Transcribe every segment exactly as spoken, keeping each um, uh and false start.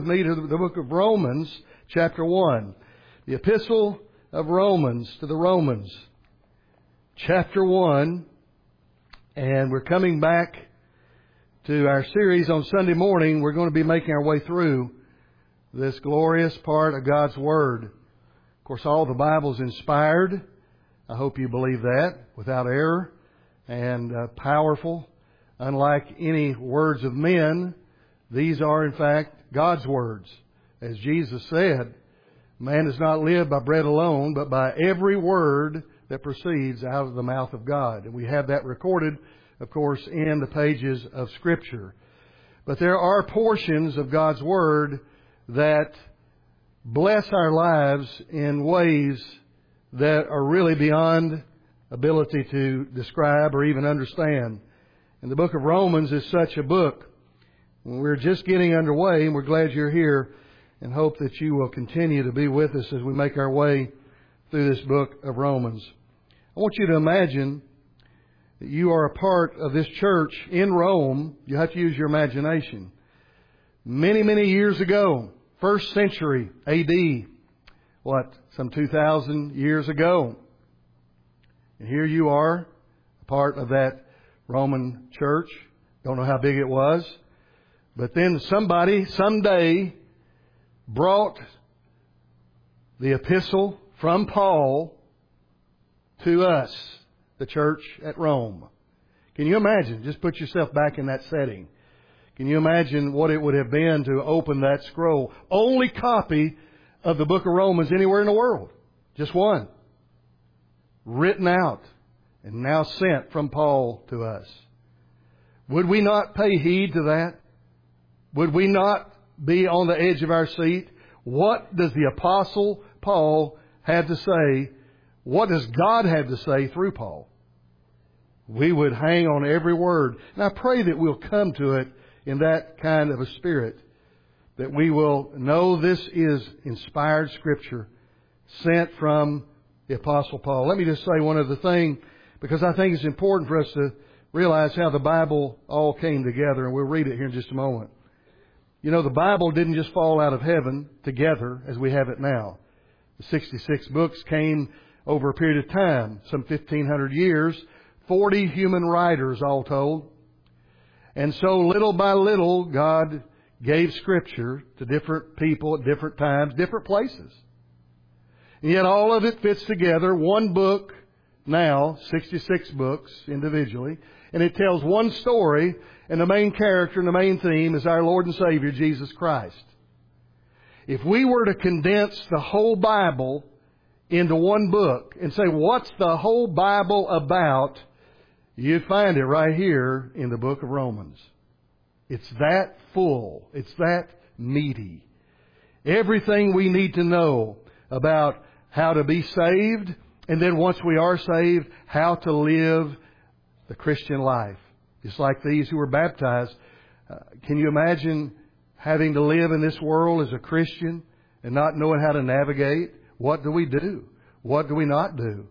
Me to the book of Romans, chapter one. The epistle of Romans to the Romans, chapter one. And we're coming back to our series on Sunday morning. We're going to be making our way through this glorious part of God's Word. Of course, all the Bible's inspired. I hope you believe that, without error, and uh, powerful. Unlike any words of men, these are, in fact, God's words. As Jesus said, man does not live by bread alone, but by every word that proceeds out of the mouth of God. And we have that recorded, of course, in the pages of Scripture. But there are portions of God's Word that bless our lives in ways that are really beyond ability to describe or even understand. And the book of Romans is such a book. We're just getting underway, and we're glad you're here, and hope that you will continue to be with us as we make our way through this book of Romans. I want you to imagine that you are a part of this church in Rome. You have to use your imagination. Many, many years ago, first century A D, what, some two thousand years ago. And here you are, a part of that Roman church. Don't know how big it was. But then somebody, someday, brought the epistle from Paul to us, the church at Rome. Can you imagine? Just put yourself back in that setting. Can you imagine what it would have been to open that scroll? Only copy of the book of Romans anywhere in the world. Just one. Written out and now sent from Paul to us. Would we not pay heed to that? Would we not be on the edge of our seat? What does the Apostle Paul have to say? What does God have to say through Paul? We would hang on every word. And I pray that we'll come to it in that kind of a spirit. That we will know this is inspired Scripture sent from the Apostle Paul. Let me just say one other thing, because I think it's important for us to realize how the Bible all came together. And we'll read it here in just a moment. You know, the Bible didn't just fall out of heaven together as we have it now. The sixty-six books came over a period of time, some fifteen hundred years, forty human writers all told. And so little by little, God gave Scripture to different people at different times, different places. And yet all of it fits together, one book now, sixty-six books individually, and it tells one story. And the main character and the main theme is our Lord and Savior, Jesus Christ. If we were to condense the whole Bible into one book and say, what's the whole Bible about? You'd find it right here in the book of Romans. It's that full. It's that meaty. Everything we need to know about how to be saved, and then once we are saved, how to live the Christian life. Just like these who were baptized. Uh, can you imagine having to live in this world as a Christian and not knowing how to navigate? What do we do? What do we not do?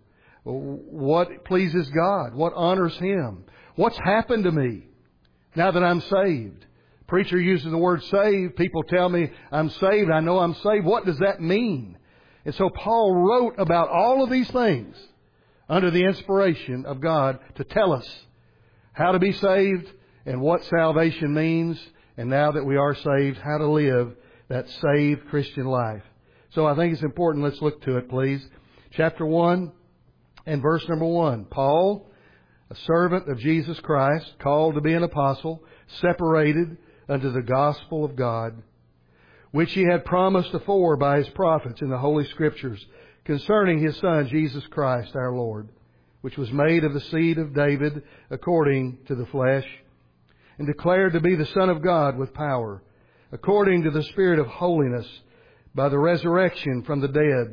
What pleases God? What honors Him? What's happened to me now that I'm saved? Preacher uses the word saved. People tell me I'm saved. I know I'm saved. What does that mean? And so Paul wrote about all of these things under the inspiration of God to tell us how to be saved and what salvation means. And now that we are saved, how to live that saved Christian life. So I think it's important. Let's look to it, please. Chapter one and verse number one. Paul, a servant of Jesus Christ, called to be an apostle, separated unto the gospel of God, which He had promised afore by His prophets in the Holy Scriptures, concerning His Son, Jesus Christ our Lord, which was made of the seed of David according to the flesh, and declared to be the Son of God with power, according to the Spirit of holiness, by the resurrection from the dead,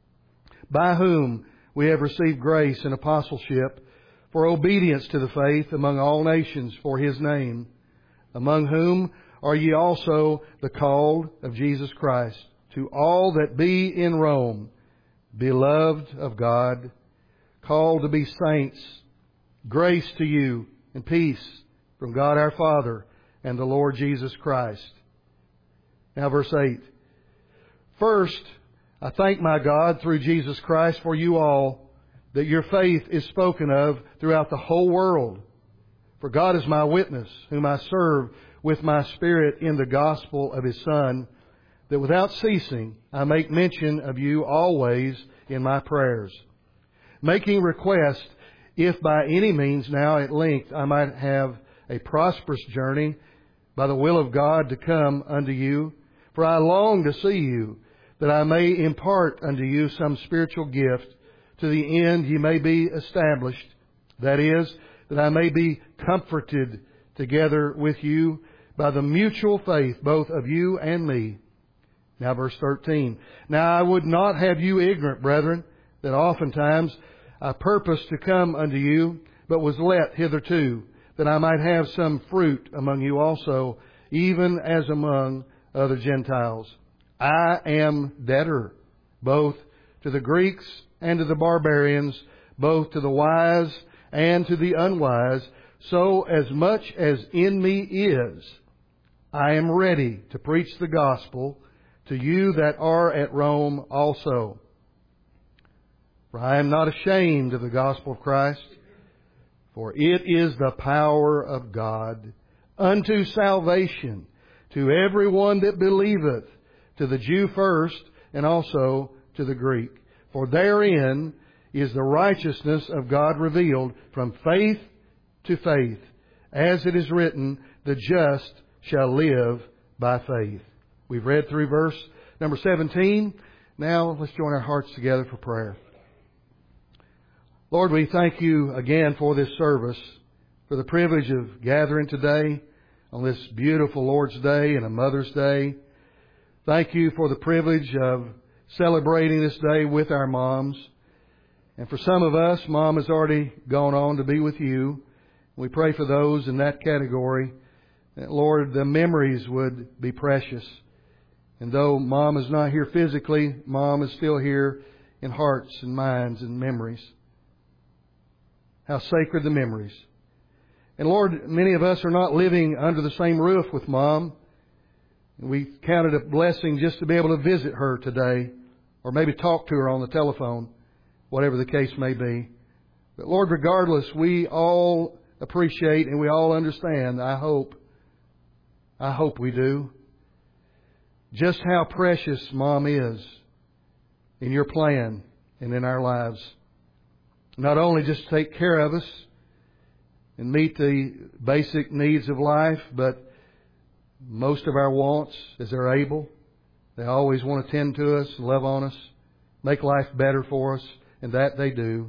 by whom we have received grace and apostleship for obedience to the faith among all nations for His name, among whom are ye also the called of Jesus Christ, to all that be in Rome, beloved of God, called to be saints, grace to you and peace from God our Father and the Lord Jesus Christ. Now verse eight. First, I thank my God through Jesus Christ for you all, that your faith is spoken of throughout the whole world. For God is my witness, whom I serve with my spirit in the gospel of His Son, that without ceasing I make mention of you always in my prayers, making request, if by any means now at length I might have a prosperous journey by the will of God to come unto you. For I long to see you, that I may impart unto you some spiritual gift, to the end ye may be established, that is, that I may be comforted together with you by the mutual faith both of you and me. Now verse thirteen. Now I would not have you ignorant, brethren, that oftentimes I purposed to come unto you, but was let hitherto, that I might have some fruit among you also, even as among other Gentiles. I am debtor, both to the Greeks and to the barbarians, both to the wise and to the unwise. So as much as in me is, I am ready to preach the gospel to you that are at Rome also. For I am not ashamed of the gospel of Christ, for it is the power of God unto salvation to every one that believeth, to the Jew first, and also to the Greek. For therein is the righteousness of God revealed from faith to faith, as it is written, the just shall live by faith. We've read through verse number seventeen. Now let's join our hearts together for prayer. Lord, we thank you again for this service, for the privilege of gathering today on this beautiful Lord's Day and a Mother's Day. Thank you for the privilege of celebrating this day with our moms. And for some of us, Mom has already gone on to be with you. We pray for those in that category, that, Lord, the memories would be precious. And though Mom is not here physically, Mom is still here in hearts and minds and memories. How sacred the memories. And Lord, many of us are not living under the same roof with Mom. We count it a blessing just to be able to visit her today, or maybe talk to her on the telephone, whatever the case may be. But Lord, regardless, we all appreciate and we all understand, I hope, I hope we do, just how precious Mom is in your plan and in our lives. Not only just to take care of us and meet the basic needs of life, but most of our wants as they're able. They always want to tend to us, love on us, make life better for us, and that they do.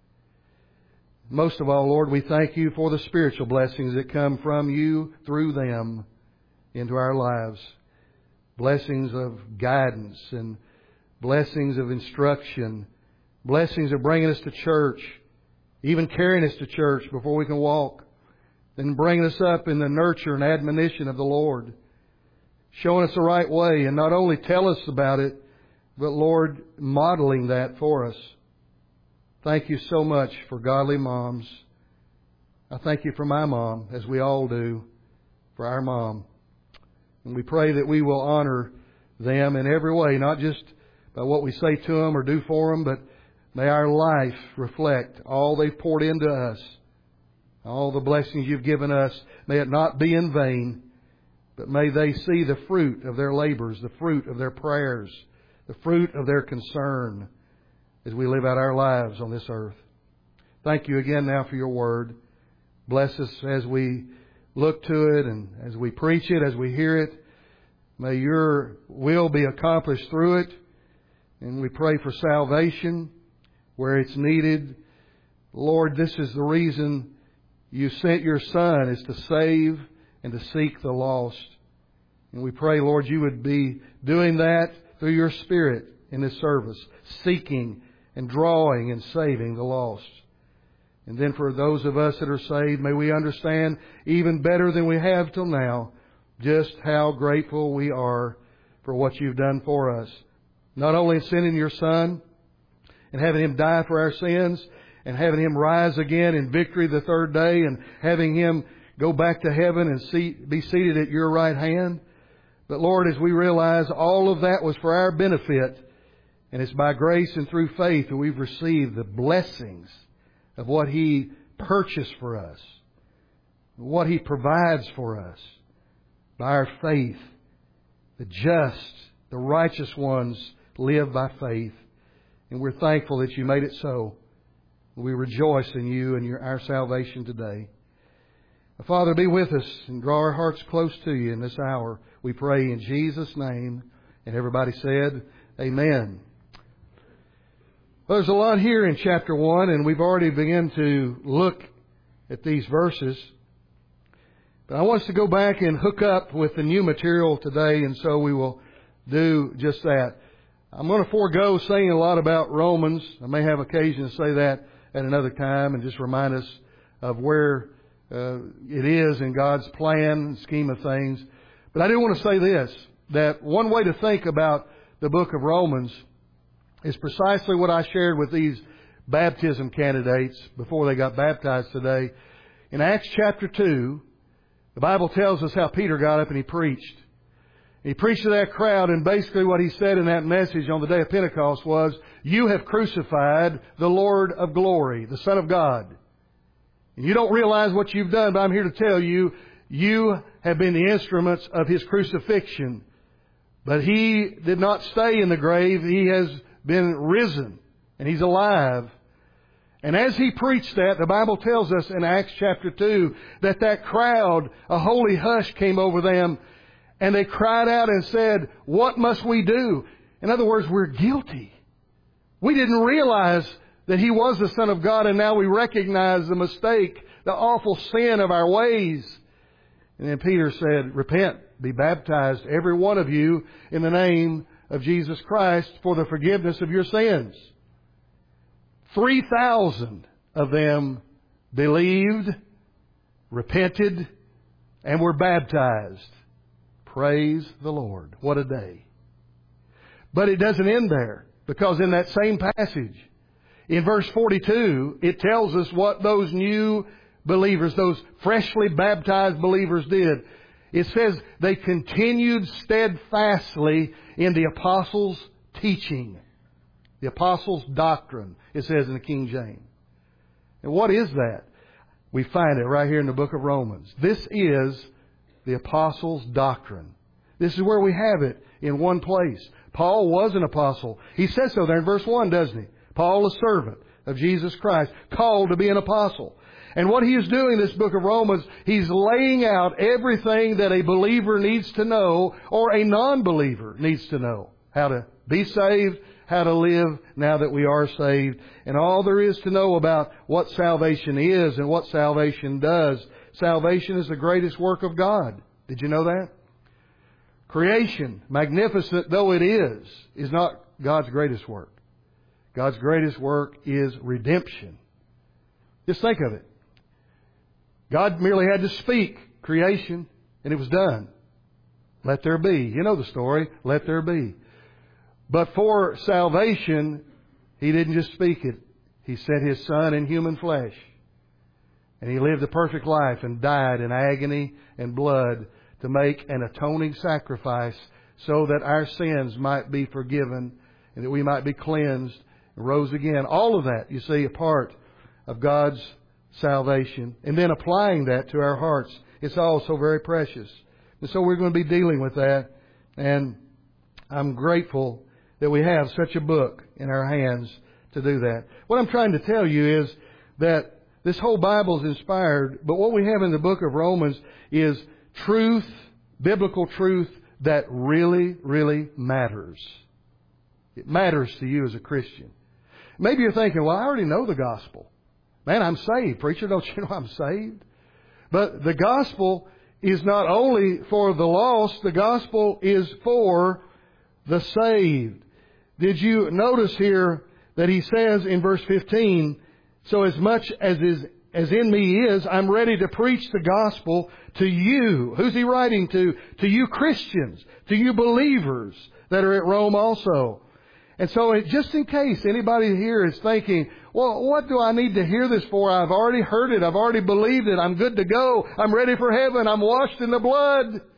Most of all, Lord, we thank you for the spiritual blessings that come from you through them into our lives. Blessings of guidance and blessings of instruction, blessings of bringing us to church, even carrying us to church before we can walk, then bringing us up in the nurture and admonition of the Lord, showing us the right way, and not only tell us about it, but Lord, modeling that for us. Thank you so much for godly moms. I thank you for my mom, as we all do, for our mom. And we pray that we will honor them in every way, not just by what we say to them or do for them, but may our life reflect all they've poured into us, all the blessings you've given us. May it not be in vain, but may they see the fruit of their labors, the fruit of their prayers, the fruit of their concern as we live out our lives on this earth. Thank you again now for your word. Bless us as we look to it and as we preach it, as we hear it. May your will be accomplished through it. And we pray for salvation where it's needed. Lord, this is the reason you sent your Son, is to save and to seek the lost. And we pray, Lord, you would be doing that through your Spirit in this service, seeking and drawing and saving the lost. And then for those of us that are saved, may we understand even better than we have till now just how grateful we are for what you've done for us. Not only in sending your Son and having Him die for our sins and having Him rise again in victory the third day and having Him go back to heaven and see, be seated at your right hand, But Lord, as we realize all of that was for our benefit, and it's by grace and through faith that we've received the blessings of what He purchased for us, what He provides for us by our faith. The just, the righteous ones live by faith. And we're thankful that You made it so. We rejoice in You and your, our salvation today. Father, be with us and draw our hearts close to You in this hour. We pray in Jesus' name. And everybody said, Amen. Well, there's a lot here in chapter one, and we've already begun to look at these verses. But I want us to go back and hook up with the new material today, and so we will do just that. I'm going to forego saying a lot about Romans. I may have occasion to say that at another time and just remind us of where uh, it is in God's plan and scheme of things. But I do want to say this, that one way to think about the book of Romans is precisely what I shared with these baptism candidates before they got baptized today. In Acts chapter two, the Bible tells us how Peter got up and he preached. He preached to that crowd, and basically what he said in that message on the day of Pentecost was, you have crucified the Lord of glory, the Son of God. And you don't realize what you've done, but I'm here to tell you, you have been the instruments of His crucifixion. But He did not stay in the grave. He has been risen, and He's alive. And as he preached that, the Bible tells us in Acts chapter two that that crowd, a holy hush came over them, and they cried out and said, what must we do? In other words, we're guilty. We didn't realize that He was the Son of God, and now we recognize the mistake, the awful sin of our ways. And then Peter said, repent, be baptized, every one of you, in the name of Jesus Christ for the forgiveness of your sins. Three thousand of them believed, repented, and were baptized. Praise the Lord. What a day. But it doesn't end there, because in that same passage, in verse forty-two, it tells us what those new believers, those freshly baptized believers did. It says they continued steadfastly in the apostles' teaching. The apostles' doctrine, it says in the King James. And what is that? We find it right here in the book of Romans. This is the apostles' doctrine. This is where we have it in one place. Paul was an apostle. He says so there in verse one, doesn't he? Paul, a servant of Jesus Christ, called to be an apostle. And what he is doing in this book of Romans, he's laying out everything that a believer needs to know or a non-believer needs to know. How to be saved, how to live now that we are saved, and all there is to know about what salvation is and what salvation does. Salvation is the greatest work of God. Did you know that? Creation, magnificent though it is, is not God's greatest work. God's greatest work is redemption. Just think of it. God merely had to speak creation, and it was done. Let there be. You know the story. Let there be. But for salvation, He didn't just speak it. He sent His Son in human flesh. And He lived a perfect life and died in agony and blood to make an atoning sacrifice so that our sins might be forgiven and that we might be cleansed and rose again. All of that, you see, a part of God's salvation. And then applying that to our hearts. It's all so very precious. And so we're going to be dealing with that. And I'm grateful that we have such a book in our hands to do that. What I'm trying to tell you is that this whole Bible is inspired, but what we have in the book of Romans is truth, biblical truth that really, really matters. It matters to you as a Christian. Maybe you're thinking, well, I already know the gospel. Man, I'm saved. Preacher, don't you know I'm saved? But the gospel is not only for the lost, the gospel is for the saved. Did you notice here that he says in verse fifteen, so as much as is as in me is, I'm ready to preach the gospel to you. Who's he writing to? To you Christians, to you believers that are at Rome also. And so just in case anybody here is thinking, well, what do I need to hear this for? I've already heard it. I've already believed it. I'm good to go. I'm ready for heaven. I'm washed in the blood.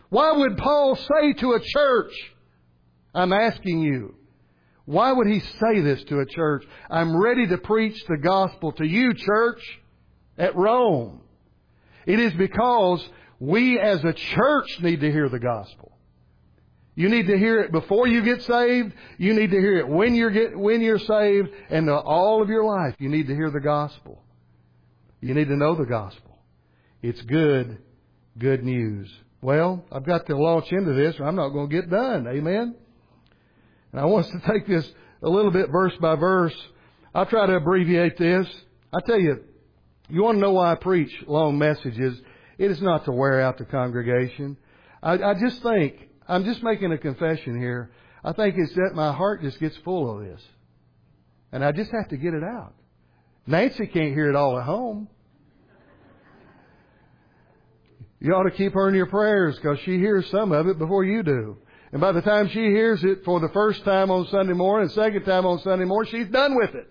Why would Paul say to a church, I'm asking you, why would he say this to a church? I'm ready to preach the gospel to you, church, at Rome. It is because we as a church need to hear the gospel. You need to hear it before you get saved. You need to hear it when you're get, when you're saved, and all of your life you need to hear the gospel. You need to know the gospel. It's good, good news. Well, I've got to launch into this, or I'm not going to get done. Amen? And I want us to take this a little bit verse by verse. I'll try to abbreviate this. I tell you, you want to know why I preach long messages? It is not to wear out the congregation. I, I just think, I'm just making a confession here. I think it's that my heart just gets full of this. And I just have to get it out. Nancy can't hear it all at home. You ought to keep her in your prayers because she hears some of it before you do. And by the time she hears it for the first time on Sunday morning, second time on Sunday morning, she's done with it.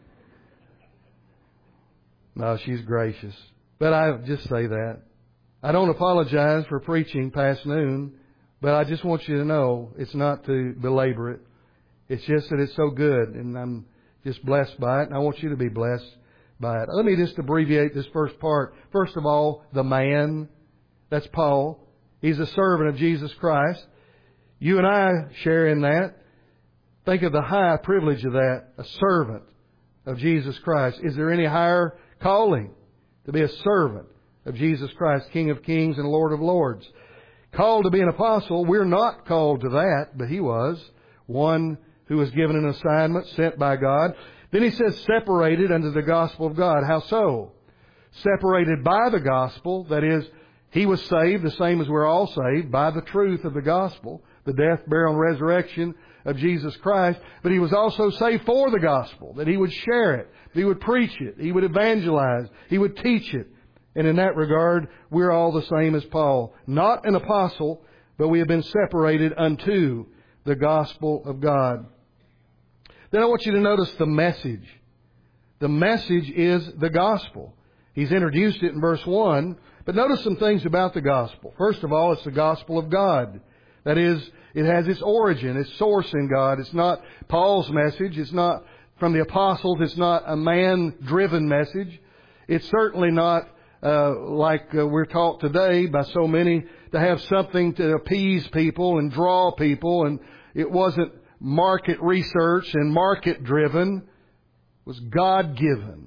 No, she's gracious. But I just say that. I don't apologize for preaching past noon, but I just want you to know it's not to belabor it. It's just that it's so good, and I'm just blessed by it, and I want you to be blessed by it. Let me just abbreviate this first part. First of all, the man. That's Paul. He's a servant of Jesus Christ. You and I share in that. Think of the high privilege of that, a servant of Jesus Christ. Is there any higher calling to be a servant of Jesus Christ, King of Kings and Lord of Lords? Called to be an apostle, we're not called to that, but he was. One who was given an assignment, sent by God. Then he says, separated unto the gospel of God. How so? Separated by the gospel, that is, he was saved, the same as we're all saved, by the truth of the gospel, the death, burial, and resurrection of Jesus Christ. But he was also saved for the gospel, that he would share it, he would preach it, he would evangelize, he would teach it. And in that regard, we're all the same as Paul. Not an apostle, but we have been separated unto the gospel of God. Then I want you to notice the message. The message is the gospel. He's introduced it in verse one. But notice some things about the gospel. First of all, it's the gospel of God. That is, it has its origin, its source in God. It's not Paul's message. It's not from the apostles. It's not a man-driven message. It's certainly not uh, like uh, we're taught today by so many to have something to appease people and draw people. And it wasn't market research and market-driven. It was God-given.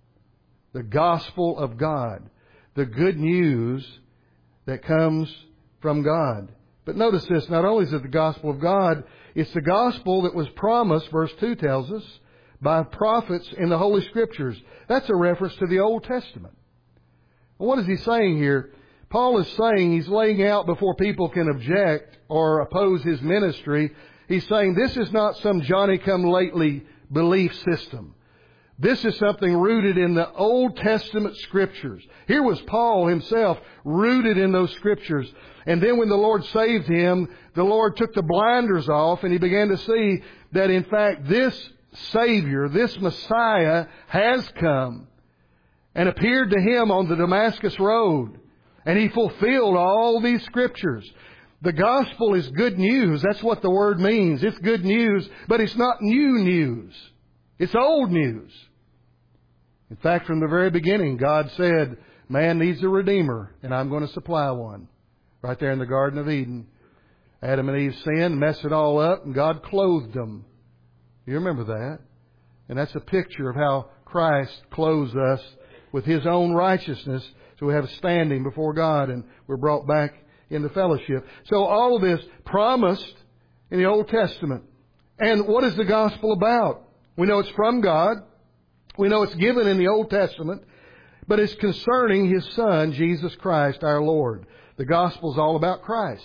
The gospel of God. The good news that comes from God. But notice this, not only is it the gospel of God, it's the gospel that was promised, verse two tells us, by prophets in the Holy Scriptures. That's a reference to the Old Testament. Well, what is he saying here? Paul is saying, he's laying out before people can object or oppose his ministry. He's saying this is not some Johnny-come-lately belief system. This is something rooted in the Old Testament Scriptures. Here was Paul himself rooted in those Scriptures. And then when the Lord saved him, the Lord took the blinders off and he began to see that in fact this Savior, this Messiah has come and appeared to him on the Damascus Road. And he fulfilled all these Scriptures. The gospel is good news. That's what the word means. It's good news, but it's not new news. It's old news. In fact, from the very beginning, God said, man needs a Redeemer, and I'm going to supply one. Right there in the Garden of Eden. Adam and Eve sinned, messed it all up, and God clothed them. You remember that? And that's a picture of how Christ clothes us with His own righteousness, so we have a standing before God, and we're brought back into fellowship. So all of this promised in the Old Testament. And what is the gospel about? We know it's from God. We know it's given in the Old Testament. But it's concerning His Son, Jesus Christ, our Lord. The gospel is all about Christ.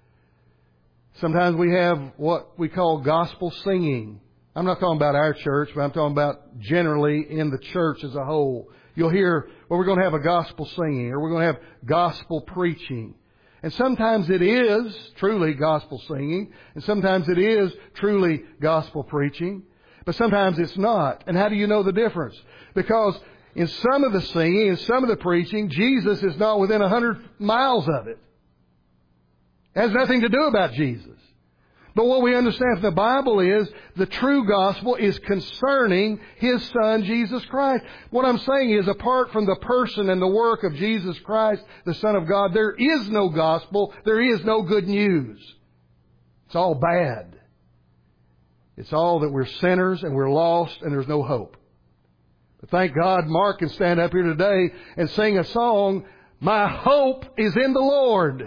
Sometimes we have what we call gospel singing. I'm not talking about our church, but I'm talking about generally in the church as a whole. You'll hear, well, we're going to have a gospel singing, or we're going to have gospel preaching. And sometimes it is truly gospel singing, and sometimes it is truly gospel preaching. But sometimes it's not. And how do you know the difference? Because in some of the singing, in some of the preaching, Jesus is not within a hundred miles of it. It has nothing to do about Jesus. But what we understand from the Bible is the true gospel is concerning His Son, Jesus Christ. What I'm saying is, apart from the person and the work of Jesus Christ, the Son of God, there is no gospel. There is no good news. It's all bad. It's all that we're sinners and we're lost and there's no hope. But thank God Mark can stand up here today and sing a song, "My hope is in the Lord."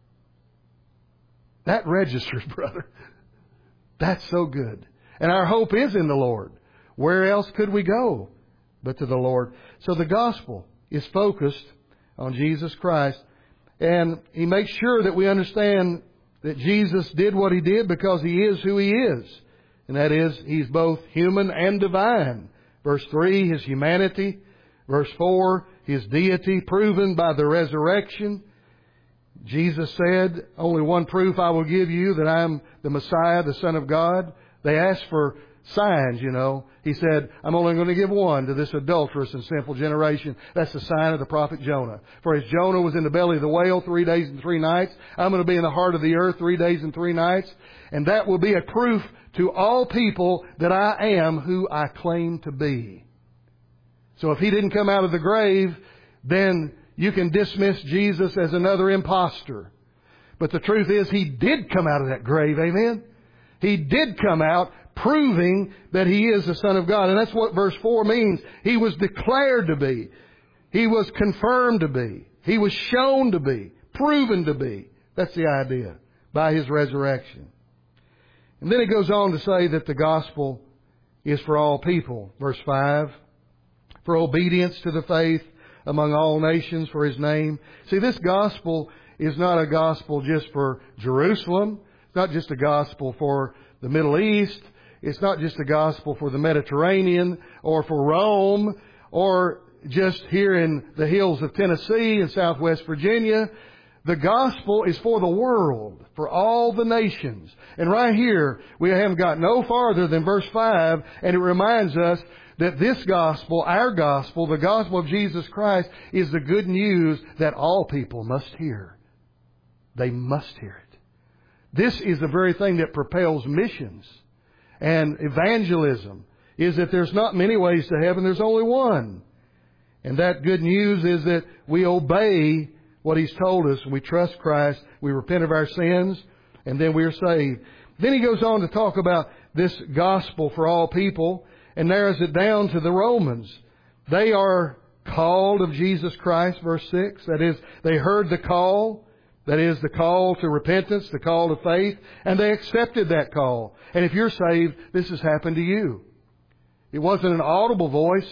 That registers, brother. That's so good. And our hope is in the Lord. Where else could we go but to the Lord? So the gospel is focused on Jesus Christ. And He makes sure that we understand that Jesus did what He did because He is who He is. And that is, He's both human and divine. Verse three, His humanity. Verse four, His deity proven by the resurrection. Jesus said, "Only one proof I will give you that I am the Messiah, the Son of God." They asked for signs, you know. He said, "I'm only going to give one to this adulterous and sinful generation." That's the sign of the prophet Jonah. For as Jonah was in the belly of the whale three days and three nights, I'm going to be in the heart of the earth three days and three nights. And that will be a proof to all people that I am who I claim to be. So if He didn't come out of the grave, then you can dismiss Jesus as another imposter. But the truth is, He did come out of that grave, amen? He did come out proving that He is the Son of God. And that's what verse four means. He was declared to be. He was confirmed to be. He was shown to be. Proven to be. That's the idea. By His resurrection. And then it goes on to say that the gospel is for all people. Verse five. For obedience to the faith among all nations for His name. See, this gospel is not a gospel just for Jerusalem. It's not just a gospel for the Middle East. It's not just a gospel for the Mediterranean or for Rome or just here in the hills of Tennessee and Southwest Virginia. The gospel is for the world, for all the nations. And right here, we haven't got no farther than verse five, and it reminds us that this gospel, our gospel, the gospel of Jesus Christ, is the good news that all people must hear. They must hear it. This is the very thing that propels missions and evangelism, is that there's not many ways to heaven, there's only one. And that good news is that we obey what He's told us, and we trust Christ, we repent of our sins, and then we are saved. Then he goes on to talk about this gospel for all people, and narrows it down to the Romans. They are called of Jesus Christ, verse six. That is, they heard the call. That is, the call to repentance, the call to faith. And they accepted that call. And if you're saved, this has happened to you. It wasn't an audible voice,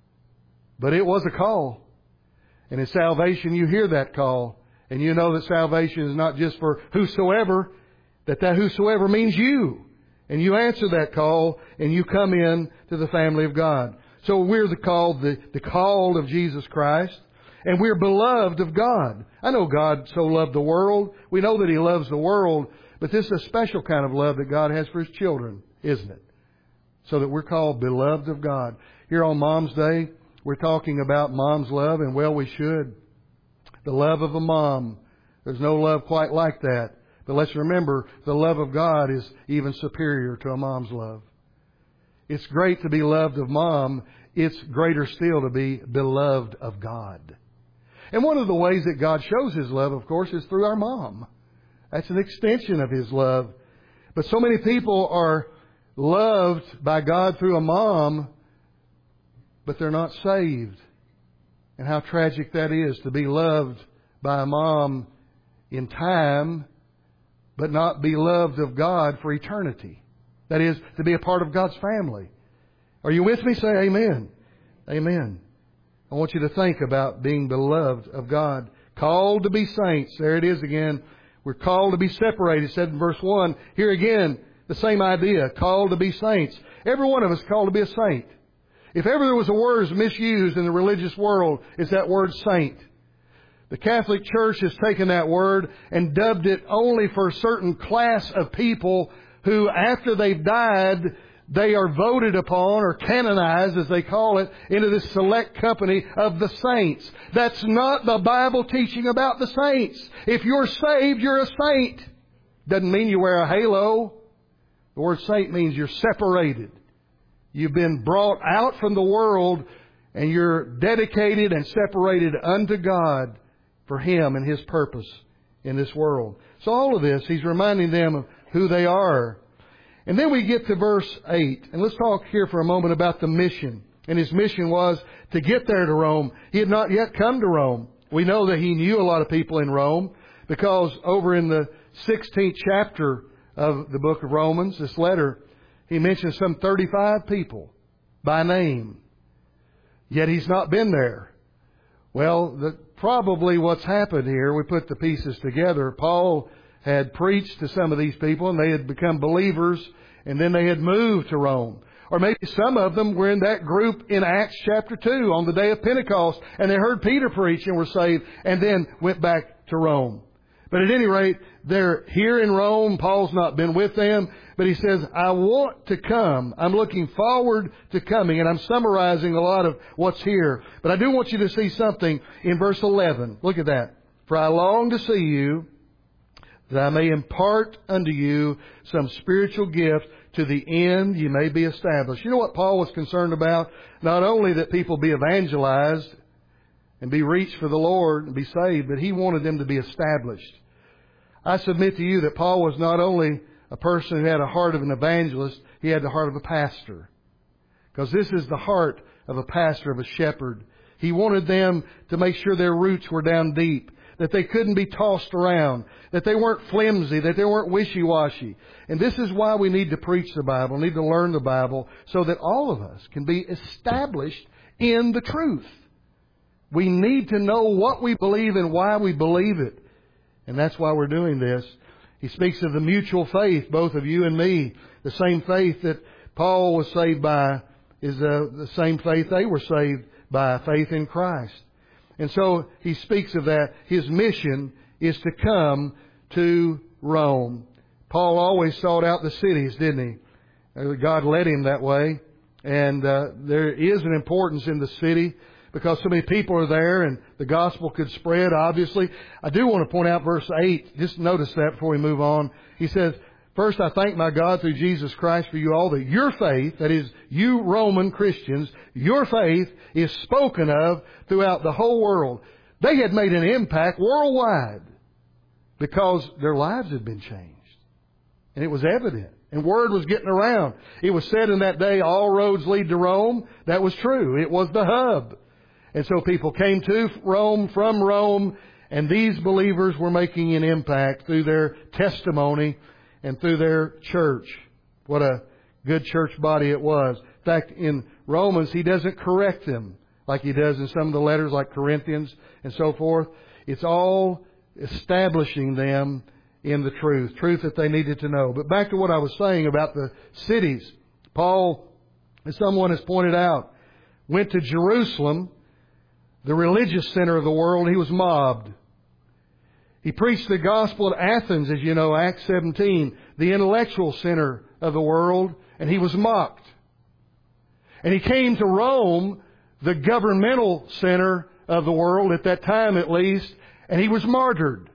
but it was a call. And in salvation, you hear that call. And you know that salvation is not just for whosoever, that that whosoever means you. And you answer that call, and you come in to the family of God. So we're the called, the, the called of Jesus Christ, and we're beloved of God. I know God so loved the world. We know that He loves the world, but this is a special kind of love that God has for His children, isn't it? So that we're called beloved of God. Here on Mom's Day, we're talking about mom's love, and well, we should. The love of a mom. There's no love quite like that. But let's remember, the love of God is even superior to a mom's love. It's great to be loved of Mom. It's greater still to be beloved of God. And one of the ways that God shows His love, of course, is through our mom. That's an extension of His love. But so many people are loved by God through a mom, but they're not saved. And how tragic that is, to be loved by a mom in time, but not be loved of God for eternity. That is, to be a part of God's family. Are you with me? Say amen. Amen. I want you to think about being beloved of God. Called to be saints. There it is again. We're called to be separated. It said in verse one. Here again, the same idea. Called to be saints. Every one of us is called to be a saint. If ever there was a word misused in the religious world, it's that word saint. The Catholic Church has taken that word and dubbed it only for a certain class of people who, after they've died, they are voted upon or canonized, as they call it, into this select company of the saints. That's not the Bible teaching about the saints. If you're saved, you're a saint. Doesn't mean you wear a halo. The word saint means you're separated. You've been brought out from the world and you're dedicated and separated unto God for Him and His purpose in this world. So all of this, he's reminding them of who they are. And then we get to verse eight. And let's talk here for a moment about the mission. And his mission was to get there to Rome. He had not yet come to Rome. We know that he knew a lot of people in Rome because over in the sixteenth chapter of the book of Romans, this letter, he mentions some thirty-five people by name. Yet he's not been there. Well, the, probably what's happened here, we put the pieces together. Paul had preached to some of these people and they had become believers and then they had moved to Rome. Or maybe some of them were in that group in Acts chapter two on the day of Pentecost and they heard Peter preach and were saved and then went back to Rome. But at any rate, they're here in Rome. Paul's not been with them. But he says, I want to come. I'm looking forward to coming. And I'm summarizing a lot of what's here. But I do want you to see something in verse eleven. Look at that. For I long to see you, that I may impart unto you some spiritual gift, to the end you may be established. You know what Paul was concerned about? Not only that people be evangelized and be reached for the Lord and be saved, but he wanted them to be established. I submit to you that Paul was not only a person who had a heart of an evangelist, he had the heart of a pastor. Because this is the heart of a pastor, of a shepherd. He wanted them to make sure their roots were down deep, that they couldn't be tossed around, that they weren't flimsy, that they weren't wishy-washy. And this is why we need to preach the Bible, need to learn the Bible, so that all of us can be established in the truth. We need to know what we believe and why we believe it. And that's why we're doing this. He speaks of the mutual faith, both of you and me. The same faith that Paul was saved by is uh, the same faith they were saved by, faith in Christ. And so he speaks of that. His mission is to come to Rome. Paul always sought out the cities, didn't he? God led him that way. And uh, there is an importance in the city because so many people are there and the gospel could spread, obviously. I do want to point out verse eight. Just notice that before we move on. He says, first, I thank my God through Jesus Christ for you all that your faith, that is, you Roman Christians, your faith is spoken of throughout the whole world. They had made an impact worldwide because their lives had been changed. And it was evident. And word was getting around. It was said in that day, all roads lead to Rome. That was true. It was the hub. And so people came to Rome, from Rome, and these believers were making an impact through their testimony and through their church. What a good church body it was. In fact, in Romans, he doesn't correct them like he does in some of the letters like Corinthians and so forth. It's all establishing them in the truth, truth that they needed to know. But back to what I was saying about the cities. Paul, as someone has pointed out, went to Jerusalem, the religious center of the world. He was mobbed. He preached the gospel at Athens, as you know, Acts seventeen, the intellectual center of the world, and he was mocked. And he came to Rome, the governmental center of the world, at that time at least, and he was martyred.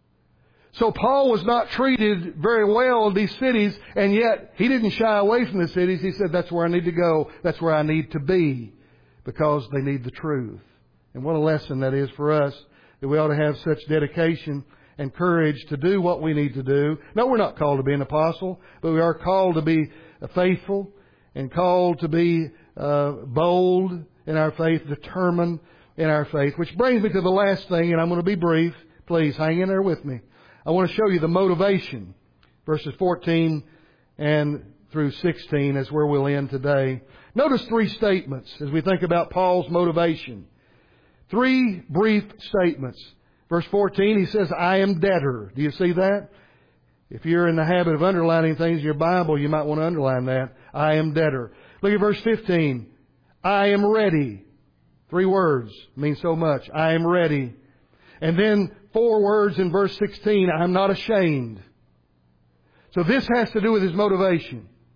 So Paul was not treated very well in these cities, and yet he didn't shy away from the cities. He said, that's where I need to go. That's where I need to be, because they need the truth. And what a lesson that is for us, that we ought to have such dedication and courage to do what we need to do. No, we're not called to be an apostle, but we are called to be faithful and called to be uh, bold in our faith, determined in our faith. Which brings me to the last thing, and I'm going to be brief. Please hang in there with me. I want to show you the motivation. Verses fourteen and through sixteen is where we'll end today. Notice three statements as we think about Paul's motivation. Three brief statements. Verse fourteen, he says, I am debtor. Do you see that? If you're in the habit of underlining things in your Bible, you might want to underline that. I am debtor. Look at verse fifteen. I am ready. Three words mean so much. I am ready. And then four words in verse sixteen. I'm not ashamed. So this has to do with his motivation.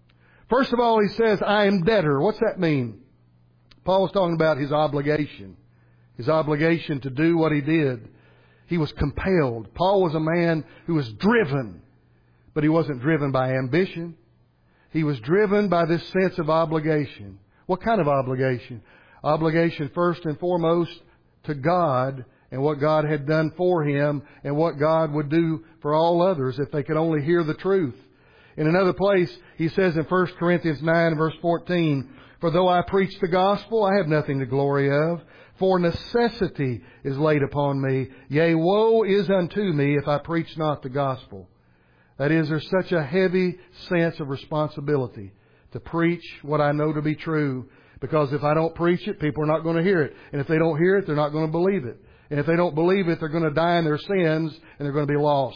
First of all, he says, I am debtor. What's that mean? Paul was talking about his obligation. His obligation to do what he did. He was compelled. Paul was a man who was driven. But he wasn't driven by ambition. He was driven by this sense of obligation. What kind of obligation? Obligation first and foremost to God and what God had done for him and what God would do for all others if they could only hear the truth. In another place, he says in First Corinthians nine, verse fourteen, For though I preach the gospel, I have nothing to glory of, for necessity is laid upon me. Yea, woe is unto me if I preach not the gospel. That is, there's such a heavy sense of responsibility to preach what I know to be true. Because if I don't preach it, people are not going to hear it. And if they don't hear it, they're not going to believe it. And if they don't believe it, they're going to die in their sins and they're going to be lost.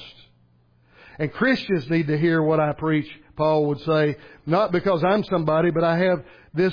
And Christians need to hear what I preach, Paul would say, not because I'm somebody, but I have this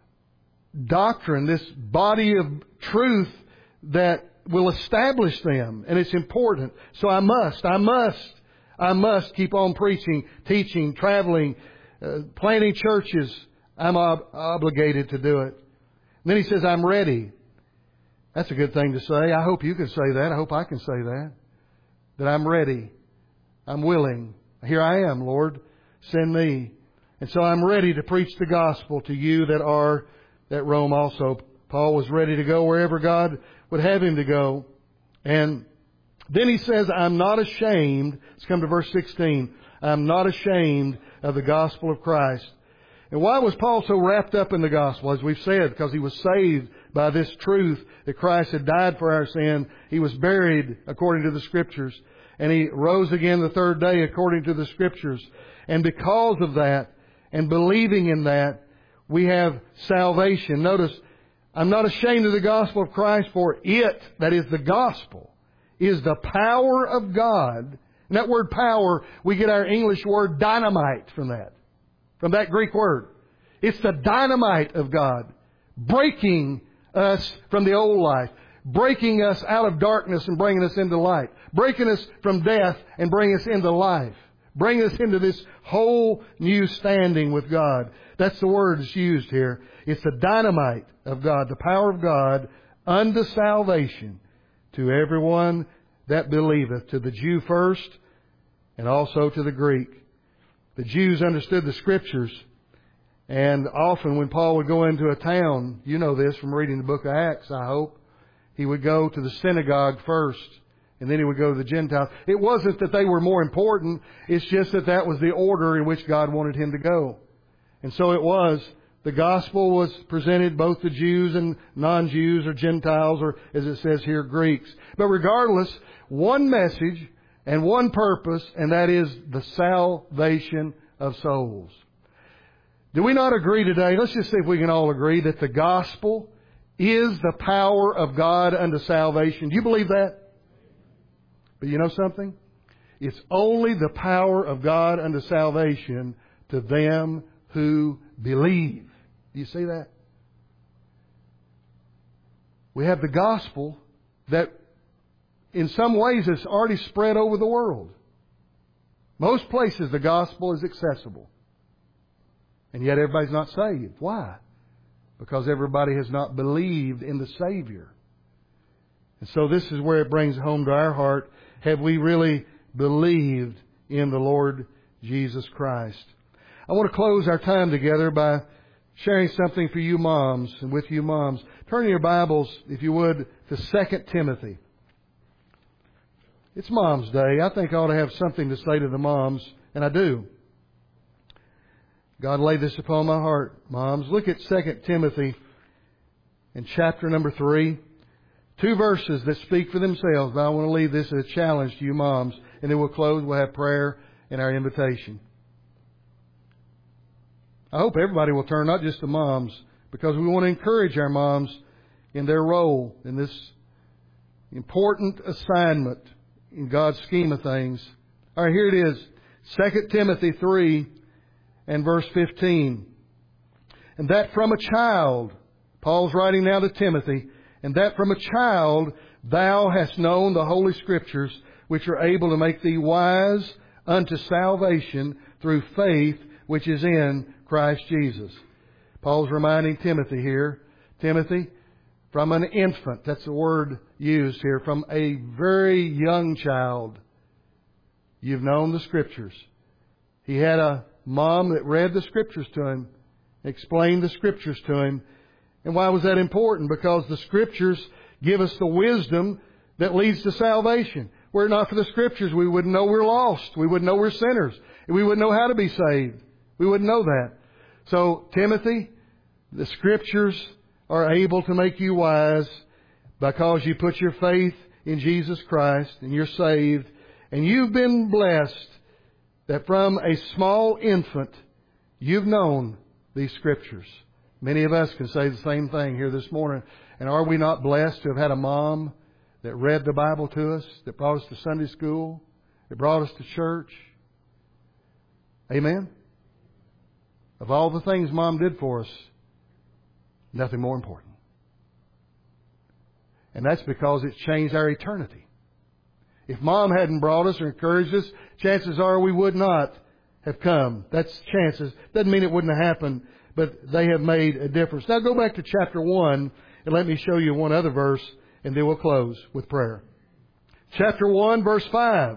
doctrine, this body of truth that will establish them. And it's important. So I must, I must, I must keep on preaching, teaching, traveling, uh, planting churches. I'm ob- obligated to do it. And then he says, I'm ready. That's a good thing to say. I hope you can say that. I hope I can say that. That I'm ready. I'm willing. Here I am, Lord. Send me. And so I'm ready to preach the gospel to you that are at Rome also. Paul was ready to go wherever God would have him to go. And then he says, I'm not ashamed. Let's come to verse sixteen. I'm not ashamed of the gospel of Christ. And why was Paul so wrapped up in the gospel? As we've said, because he was saved by this truth that Christ had died for our sin. He was buried according to the Scriptures. And He rose again the third day according to the Scriptures. And because of that, and believing in that, we have salvation. Notice, I'm not ashamed of the gospel of Christ, for it, that is the gospel, is the power of God. And that word power, we get our English word dynamite from that. From that Greek word. It's the dynamite of God. Breaking us from the old life. Breaking us out of darkness and bringing us into light. Breaking us from death and bringing us into life. Bringing us into this whole new standing with God. That's the word that's used here. It's the dynamite of God. The power of God unto salvation to everyone that believeth. To the Jew first and also to the Greek. The Jews understood the Scriptures, and often when Paul would go into a town, you know this from reading the book of Acts, I hope, he would go to the synagogue first, and then he would go to the Gentiles. It wasn't that they were more important, it's just that that was the order in which God wanted him to go. And so it was. The gospel was presented both to Jews and non-Jews or Gentiles, or as it says here, Greeks. But regardless, one message and one purpose, and that is the salvation of souls. Do we not agree today? Let's just see if we can all agree that the gospel is the power of God unto salvation. Do you believe that? But you know something? It's only the power of God unto salvation to them who believe. Do you see that? We have the gospel that in some ways it's already spread over the world. Most places the gospel is accessible. And yet everybody's not saved. Why? Because everybody has not believed in the Savior. And so this is where it brings home to our heart. Have we really believed in the Lord Jesus Christ? I want to close our time together by sharing something for you moms and with you moms. Turn in your Bibles, if you would, to Second Timothy. It's Mom's Day. I think I ought to have something to say to the moms, and I do. God laid this upon my heart, moms. Look at Second Timothy in chapter number three. Two verses that speak for themselves, but I want to leave this as a challenge to you moms. And then we'll close. We'll have prayer and our invitation. I hope everybody will turn, not just the moms, because we want to encourage our moms in their role in this important assignment in God's scheme of things. All right, here it is. Second Timothy three and verse fifteen. And that from a child, Paul's writing now to Timothy, and that from a child thou hast known the Holy Scriptures, which are able to make thee wise unto salvation through faith which is in Christ Jesus. Paul's reminding Timothy here, Timothy, from an infant, that's the word used here, from a very young child, you've known the Scriptures. He had a mom that read the Scriptures to him, explained the Scriptures to him. And why was that important? Because the Scriptures give us the wisdom that leads to salvation. Were it not for the Scriptures, we wouldn't know we're lost. We wouldn't know we're sinners. And we wouldn't know how to be saved. We wouldn't know that. So, Timothy, the Scriptures are able to make you wise because you put your faith in Jesus Christ and you're saved. And you've been blessed that from a small infant, you've known these Scriptures. Many of us can say the same thing here this morning. And are we not blessed to have had a mom that read the Bible to us, that brought us to Sunday school, that brought us to church? Amen? Of all the things Mom did for us, nothing more important. And that's because it's changed our eternity. If Mom hadn't brought us or encouraged us, chances are we would not have come. That's chances. Doesn't mean it wouldn't have happened, but they have made a difference. Now go back to chapter one and let me show you one other verse, and then we'll close with prayer. Chapter one, verse five.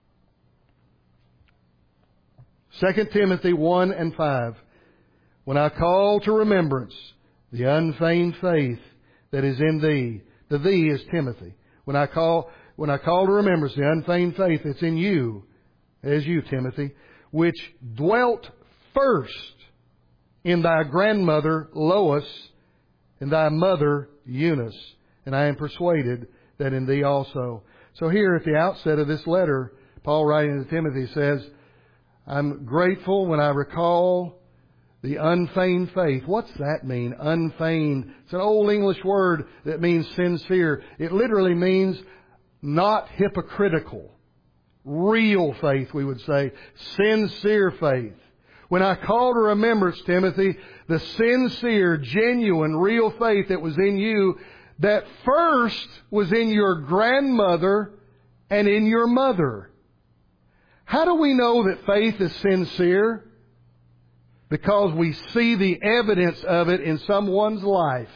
Second Timothy one and five. When I call to remembrance the unfeigned faith that is in thee. The thee is Timothy. When I call, when I call to remembrance the unfeigned faith that's in you, as you, Timothy, which dwelt first in thy grandmother Lois and thy mother Eunice. And I am persuaded that in thee also. So here at the outset of this letter, Paul writing to Timothy says, I'm grateful when I recall the unfeigned faith. What's that mean? Unfeigned. It's an old English word that means sincere. It literally means not hypocritical. Real faith, we would say. Sincere faith. When I call to remembrance, Timothy, the sincere, genuine, real faith that was in you, that first was in your grandmother and in your mother. How do we know that faith is sincere? Because we see the evidence of it in someone's life.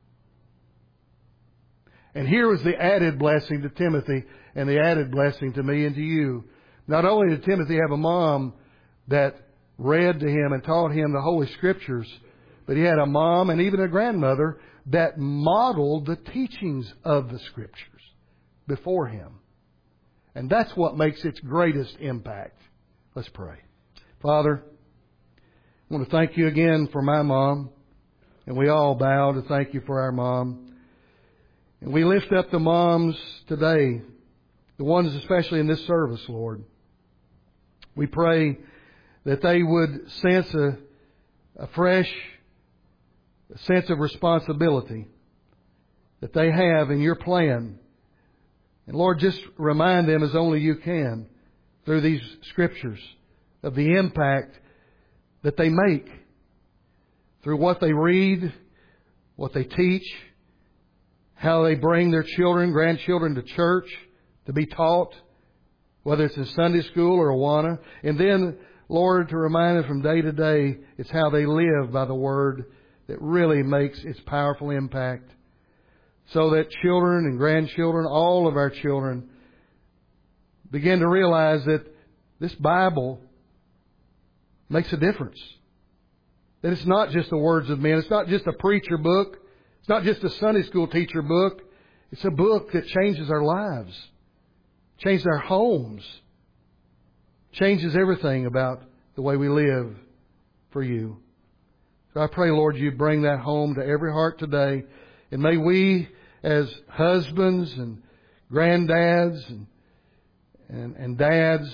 And here was the added blessing to Timothy and the added blessing to me and to you. Not only did Timothy have a mom that read to him and taught him the Holy Scriptures, but he had a mom and even a grandmother that modeled the teachings of the Scriptures before him. And that's what makes its greatest impact. Let's pray. Father, I want to thank you again for my mom. And we all bow to thank you for our mom. And we lift up the moms today, the ones especially in this service, Lord. We pray that they would sense a, a fresh sense of responsibility that they have in your plan. And Lord, just remind them as only you can through these Scriptures of the impact that they make through what they read, what they teach, how they bring their children, grandchildren to church to be taught, whether it's in Sunday school or Awana. And then, Lord, to remind them from day to day, it's how they live by the Word that really makes its powerful impact. So that children and grandchildren, all of our children, begin to realize that this Bible makes a difference. That it's not just the words of men. It's not just a preacher book. It's not just a Sunday school teacher book. It's a book that changes our lives, changes our homes, changes everything about the way we live for you. So I pray, Lord, you bring that home to every heart today. And may we, as husbands and granddads and, and, and dads,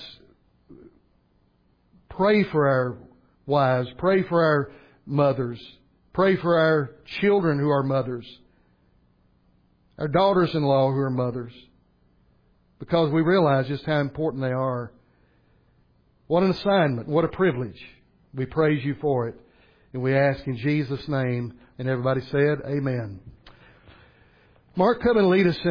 pray for our wives, pray for our mothers, pray for our children who are mothers, our daughters-in-law who are mothers, because we realize just how important they are. What an assignment, what a privilege. We praise you for it. And we ask in Jesus' name. And everybody said, Amen. Mark, come and lead us in